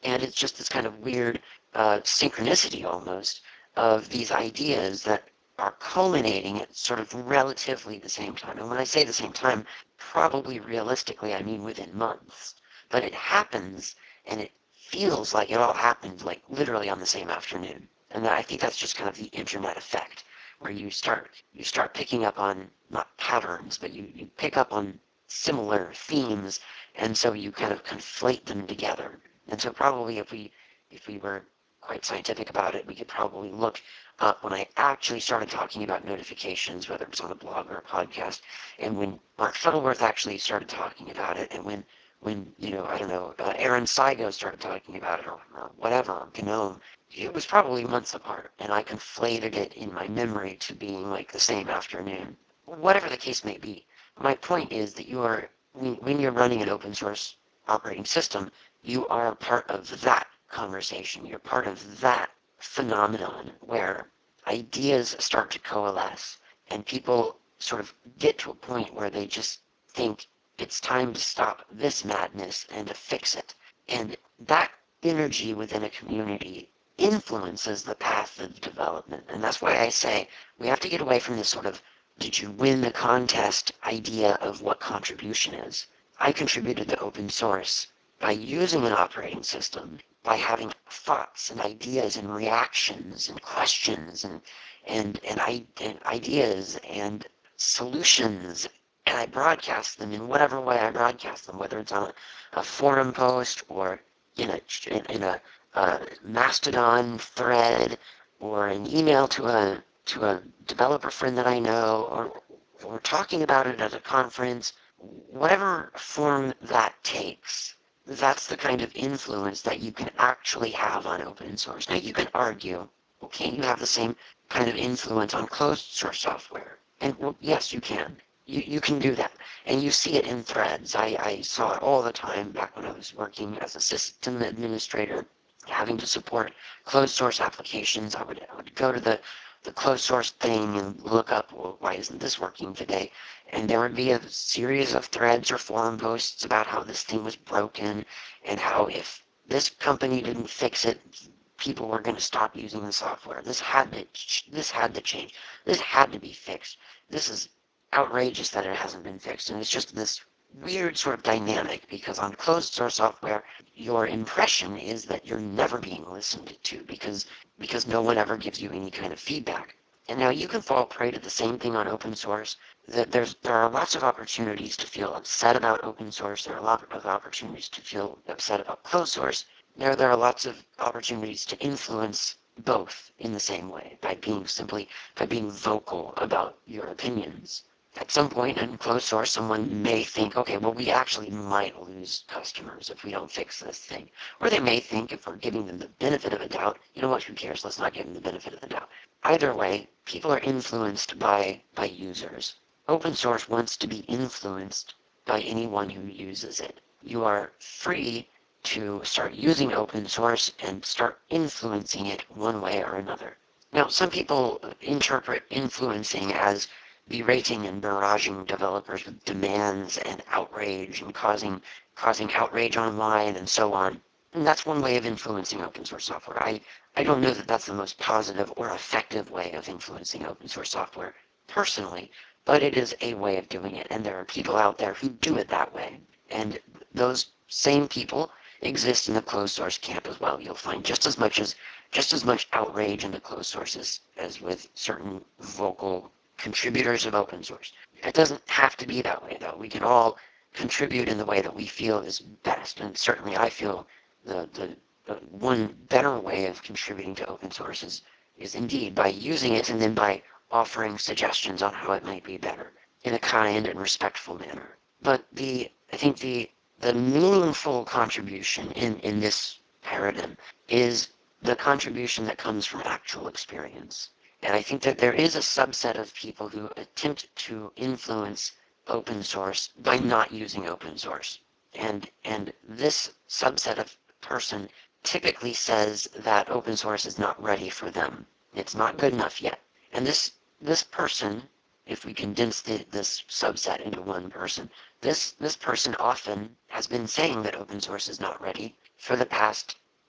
And it's just this kind of weird uh, synchronicity almost of these ideas that are culminating at sort of relatively the same time. And when I say the same time, probably realistically, I mean within months. But it happens, and it feels like it all happened like literally on the same afternoon. And I think that's just kind of the internet effect, where you start you start picking up on not patterns, but you, you pick up on similar themes, and so you kind of conflate them together. And so probably if we if we were quite scientific about it, we could probably look up when I actually started talking about notifications, whether it was on a blog or a podcast, and when Mark Shuttleworth actually started talking about it, and when when you know I don't know uh, Aaron Saigo started talking about it, or, or whatever, or Gnome, it was probably months apart, and I conflated it in my memory to being like the same afternoon. Whatever the case may be, my point is that you are when, when you're running an open source operating system, you are part of that conversation. You're part of that phenomenon where ideas start to coalesce and people sort of get to a point where they just think it's time to stop this madness and to fix it. And that energy within a community influences the path of development. And that's why I say we have to get away from this sort of did you win the contest idea of what contribution is. I contributed to open source by using an operating system, by having thoughts and ideas and reactions and questions and and and, I, and ideas and solutions, and I broadcast them in whatever way I broadcast them, whether it's on a forum post or in a in a, a Mastodon thread or an email to a to a developer friend that I know, or or talking about it at a conference, whatever form that takes. That's the kind of influence that you can actually have on open source. Now you can argue, well, can't you have the same kind of influence on closed source software? And well, yes, you can. You, you can do that. And you see it in threads. I, I saw it all the time back when I was working as a system administrator, having to support closed source applications. I would, I would go to the, the closed source thing and look up, well, why isn't this working today? And there would be a series of threads or forum posts about how this thing was broken and how if this company didn't fix it, people were going to stop using the software. This had to this had to change. This had to be fixed. This is outrageous that it hasn't been fixed. And it's just this weird sort of dynamic because on closed source software, your impression is that you're never being listened to because because no one ever gives you any kind of feedback. And now you can fall prey to the same thing on open source. That there's there are lots of opportunities to feel upset about open source. There are a lot of opportunities to feel upset about closed source. There there are lots of opportunities to influence both in the same way by being simply by being vocal about your opinions. At some point in closed source, someone may think, okay, well, we actually might lose customers if we don't fix this thing. Or they may think, if we're giving them the benefit of a doubt, you know what, who cares, let's not give them the benefit of the doubt. Either way, people are influenced by, by users. Open source wants to be influenced by anyone who uses it. You are free to start using open source and start influencing it one way or another. Now, some people interpret influencing as berating and barraging developers with demands and outrage and causing causing outrage online and so on. And that's one way of influencing open source software. I, I don't know that that's the most positive or effective way of influencing open source software personally, but it is a way of doing it, and there are people out there who do it that way. And those same people exist in the closed source camp as well. You'll find just as much as just as much outrage in the closed sources as with certain vocal contributors of open source. It doesn't have to be that way, though. We can all contribute in the way that we feel is best, and certainly I feel the, the, the one better way of contributing to open source is, is indeed by using it and then by offering suggestions on how it might be better in a kind and respectful manner. But the I think the the meaningful contribution in, in this paradigm is the contribution that comes from actual experience. And I think that there is a subset of people who attempt to influence open source by not using open source. And and this subset of person typically says that open source is not ready for them. It's not good enough yet. And this this person, if we condense the, this subset into one person, this this person often has been saying that open source is not ready for the past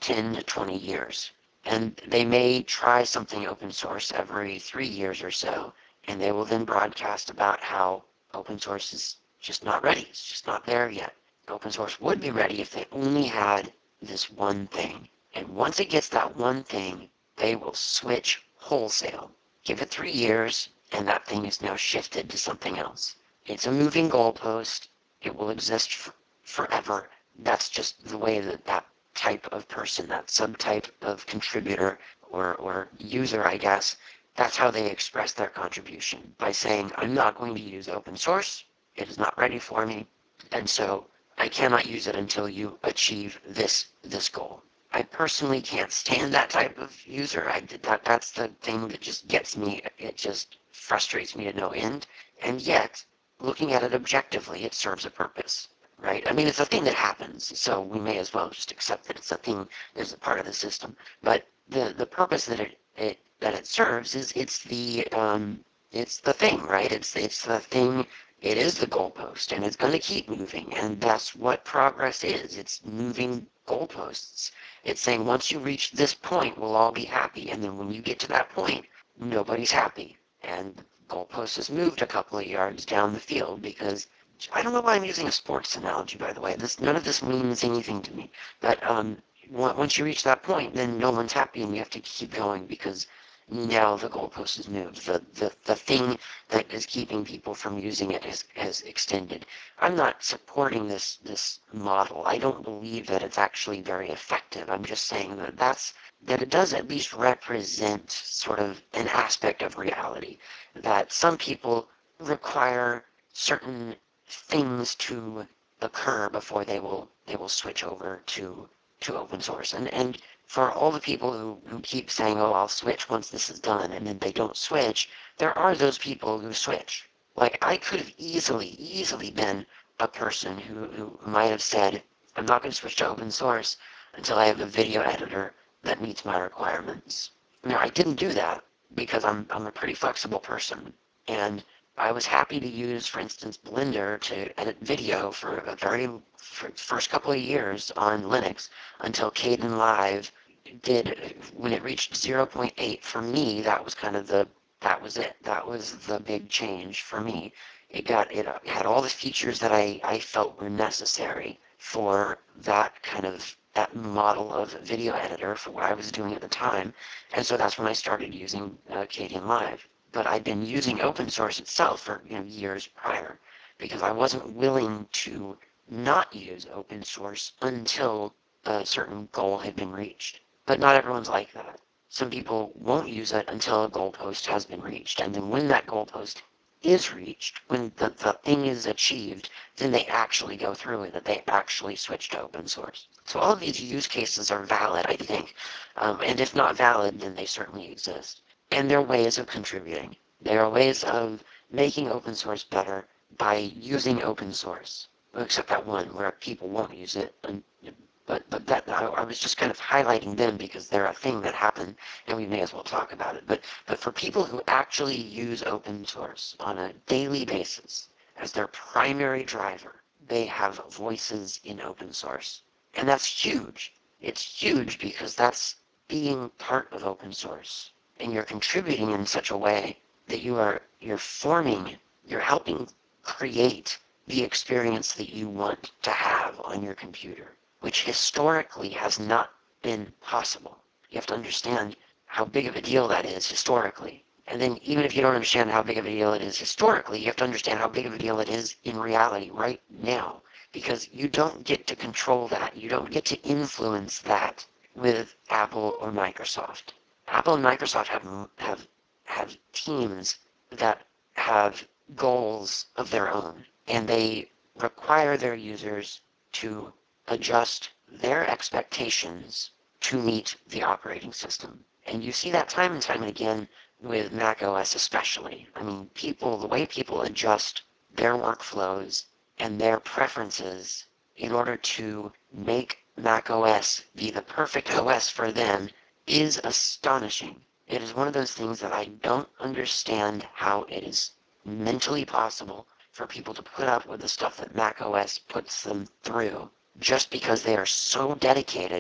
ten to twenty years. And they may try something open source every three years or so, and they will then broadcast about how open source is just not ready. It's just not there yet. Open source would be ready if they only had this one thing. And once it gets that one thing, they will switch wholesale. Give it three years, and that thing is now shifted to something else. It's a moving goalpost. It will exist f- forever. That's just the way that that type of person, that subtype of contributor or, or user, I guess, that's how they express their contribution, by saying, I'm not going to use open source. It is not ready for me. And so I cannot use it until you achieve this this goal. I personally can't stand that type of user. I did that. That's the thing that just gets me. It just frustrates me to no end. And yet, looking at it objectively, it serves a purpose, right? I mean, it's a thing that happens, so we may as well just accept that it's a thing that's a part of the system. But the the purpose that it, it that it serves is it's the um it's the thing, right? It's it's the thing. It is the goalpost, and it's going to keep moving, and that's what progress is. It's moving goalposts. It's saying once you reach this point, we'll all be happy, and then when you get to that point, nobody's happy, and the goalpost has moved a couple of yards down the field because I don't know why I'm using a sports analogy, by the way. This none of this means anything to me, but um, once you reach that point, then no one's happy, and you have to keep going because now the goalpost has moved. The, the, the thing that is keeping people from using it has, has extended. I'm not supporting this, this model. I don't believe that it's actually very effective. I'm just saying that that's, that it does at least represent sort of an aspect of reality. That some people require certain things to occur before they will they will switch over to to open source. And and for all the people who, who keep saying, oh, I'll switch once this is done, and then they don't switch, there are those people who switch. Like, I could have easily, easily been a person who, who might have said, I'm not going to switch to open source until I have a video editor that meets my requirements. Now, I didn't do that because I'm, I'm a pretty flexible person, and I was happy to use, for instance, Blender to edit video for a very for first couple of years on Linux until Kdenlive did, when it reached zero point eight, for me, that was kind of the, that was it. That was the big change for me. It got, it had all the features that I, I felt were necessary for that kind of, that model of video editor for what I was doing at the time. And so that's when I started using uh, Kdenlive. But I'd been using open source itself for you know, years prior because I wasn't willing to not use open source until a certain goal had been reached. But not everyone's like that. Some people won't use it until a goalpost has been reached, and then when that goalpost is reached, when the, the thing is achieved, then they actually go through with it. They actually switch to open source. So all of these use cases are valid, I think. Um, and if not valid, then they certainly exist. And they're ways of contributing. They are ways of making open source better by using open source. Except that one where people won't use it. And, but but that I, I was just kind of highlighting them because they're a thing that happened, and we may as well talk about it. But but for people who actually use open source on a daily basis as their primary driver, they have voices in open source, and that's huge. It's huge because that's being part of open source, and you're contributing in such a way that you are you're forming, you're helping create the experience that you want to have on your computer, which historically has not been possible. You have to understand how big of a deal that is historically. And then even if you don't understand how big of a deal it is historically, you have to understand how big of a deal it is in reality right now. Because you don't get to control that. You don't get to influence that with Apple or Microsoft. Apple and Microsoft have have have teams that have goals of their own, and they require their users to adjust their expectations to meet the operating system. And you see that time and time and again with macOS especially. I mean, people, the way people adjust their workflows and their preferences in order to make macOS be the perfect O S for them is astonishing. It is one of those things that I don't understand how it is mentally possible for people to put up with the stuff that macOS puts them through just because they are so dedicated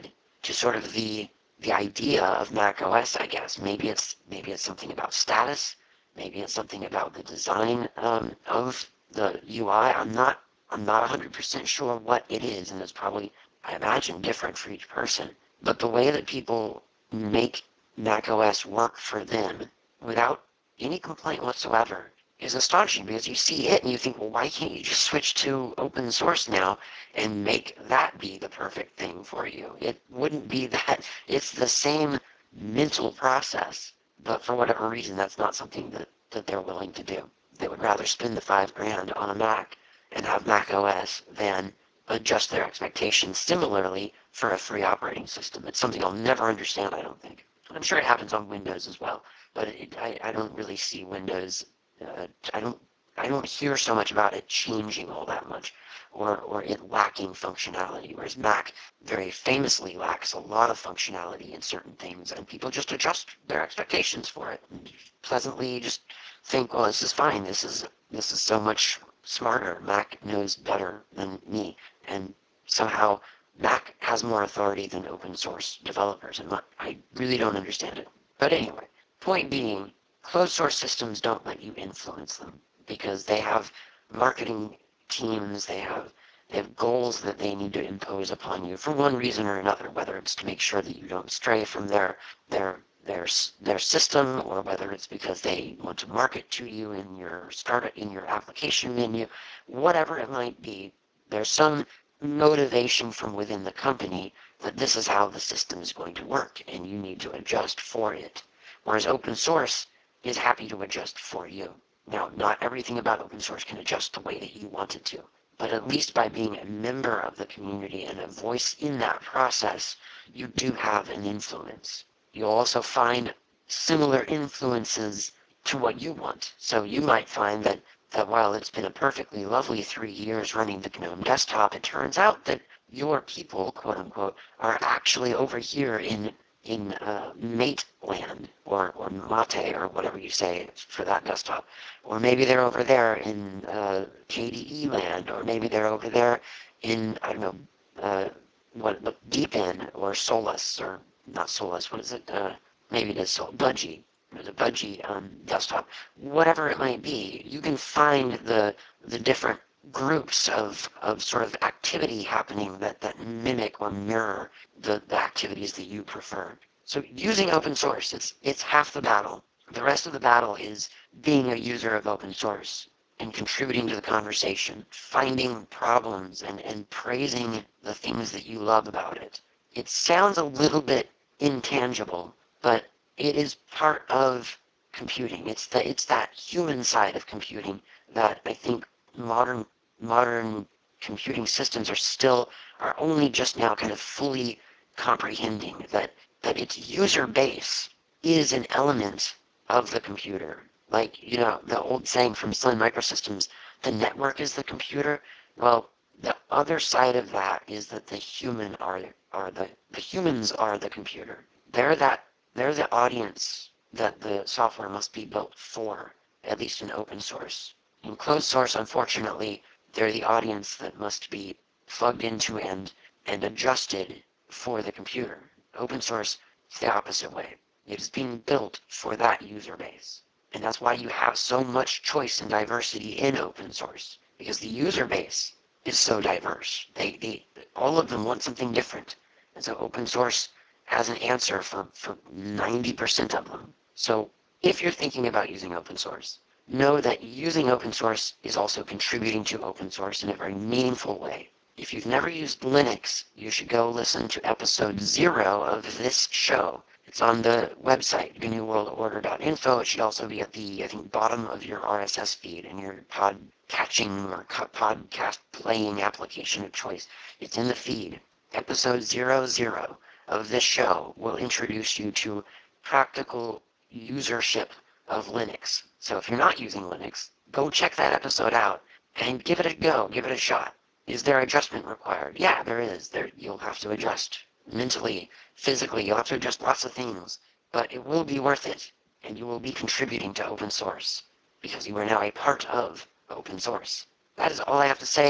to sort of the the idea of macOS, I guess. Maybe it's maybe it's something about status. Maybe it's something about the design um, of the U I. I'm not I'm not one hundred percent sure what it is, and it's probably, I imagine, different for each person. But the way that people make macOS work for them without any complaint whatsoever is astonishing, because you see it and you think, well, why can't you just switch to open source now and make that be the perfect thing for you? It wouldn't be that. It's the same mental process, but for whatever reason, that's not something that, that they're willing to do. They would rather spend the five grand on a Mac and have Mac O S than adjust their expectations similarly for a free operating system. It's something I'll never understand, I don't think. I'm sure it happens on Windows as well, but it, I, I don't really see Windows. Uh, I don't I don't hear so much about it changing all that much, or or it lacking functionality. Whereas Mac very famously lacks a lot of functionality in certain things, and people just adjust their expectations for it and pleasantly just think, well, this is fine. This is this is so much smarter. Mac knows better than me, and somehow Mac has more authority than open source developers, and I really don't understand it. But anyway, point being, closed source systems don't let you influence them because they have marketing teams, they have they have goals that they need to impose upon you for one reason or another, whether it's to make sure that you don't stray from their their their their system, or whether it's because they want to market to you in your start in your application menu, whatever it might be. There's some motivation from within the company that this is how the system is going to work, and you need to adjust for it. Whereas open source is happy to adjust for you. Now, not everything about open source can adjust the way that you want it to, but at least by being a member of the community and a voice in that process, you do have an influence. You'll also find similar influences to what you want. So you might find that, that while it's been a perfectly lovely three years running the GNOME desktop, it turns out that your people, quote unquote, are actually over here in in uh, Mate land, or, or Mate, or whatever you say for that desktop. Or maybe they're over there in uh, K D E land, or maybe they're over there in, I don't know, uh, what, Deepin, or Solus, or not Solus, what is it? Uh, maybe it is Sol- Budgie, the Budgie um, desktop. Whatever it might be, you can find the the different groups of, of sort of activity happening that, that mimic or mirror the, the activities that you prefer. So using open source, it's it's half the battle. The rest of the battle is being a user of open source and contributing to the conversation, finding problems and, and praising the things that you love about it. It sounds a little bit intangible, but it is part of computing. It's the it's that human side of computing that I think modern modern computing systems are still are only just now kind of fully comprehending that that its user base is an element of the computer. Like, you know, the old saying from Sun Microsystems, the network is the computer. Well, the other side of that is that the human are are the the humans are the computer. They're that they're the audience that the software must be built for, at least in open source. In closed source, unfortunately, they're the audience that must be plugged into and and adjusted for the computer. Open source is the opposite way. It is being built for that user base. And that's why you have so much choice and diversity in open source, because the user base is so diverse. They, they all of them want something different. And so open source has an answer for, for ninety percent of them. So if you're thinking about using open source, know that using open source is also contributing to open source in a very meaningful way. If you've never used Linux, you should go listen to episode zero of this show. It's on the website, G N U World Order dot info. It should also be at the, I think, bottom of your R S S feed in your pod catching or podcast playing application of choice. It's in the feed. Episode zero zero of this show will introduce you to practical usership of Linux. So if you're not using Linux, go check that episode out and give it a go, give it a shot. Is there adjustment required? Yeah, there is. There, you'll have to adjust mentally, physically, you'll have to adjust lots of things, but it will be worth it, and you will be contributing to open source, because you are now a part of open source. That is all I have to say.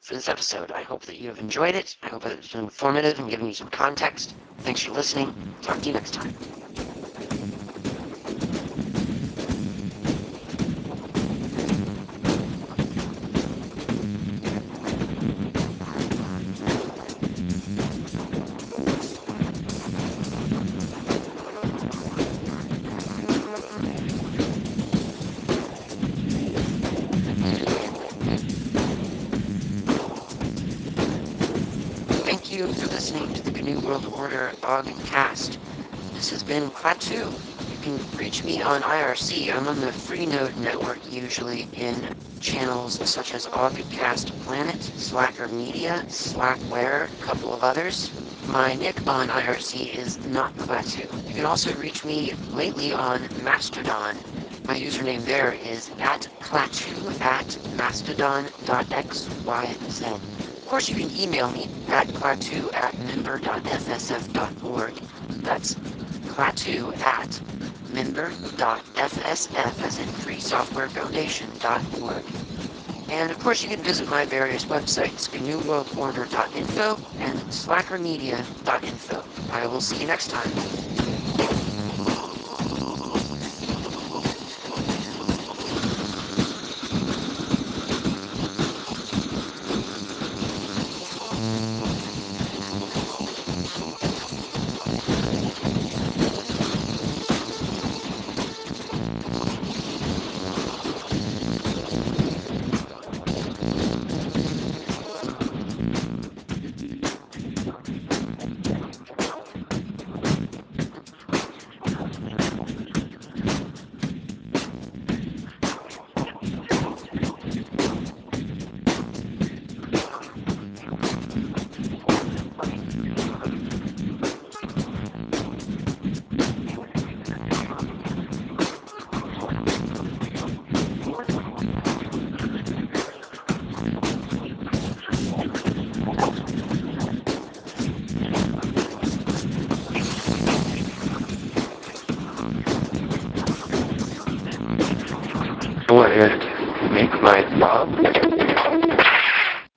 for this episode. I hope that you have enjoyed it. I hope that it's been informative and given you some context. Thanks for listening. Talk to you next time. Thank you for listening to the New World Order Ogcast. This has been Klaatu. You can reach me on I R C. I'm on the Freenode network usually in channels such as Ogcast Planet, Slacker Media, Slackware, a couple of others. My nick on I R C is not Klaatu. You can also reach me lately on Mastodon. My username there is at Klaatu at mastodon.xyz. Of course, you can email me at klaatu at member dot f s f dot org. That's klaatu at member dot f s f as in free software foundation dot org. And of course, you can visit my various websites, new world order dot info and slacker media dot info. I will see you next time. I want to make my job.